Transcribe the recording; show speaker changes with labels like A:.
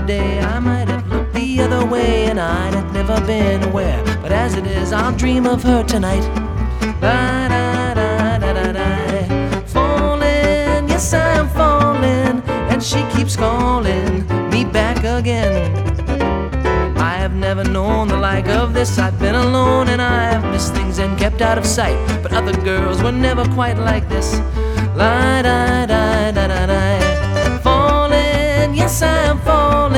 A: day I might have looked the other way and I'd have never been aware. But as it is, I'll dream of her tonight. Da, da, da, da, da, da. Falling, yes I'm falling, and she keeps calling me back again. I have never known the like of this. I've been alone and I have missed things and kept out of sight, but other girls were never quite like this. La da da da da da. Falling, yes I'm falling.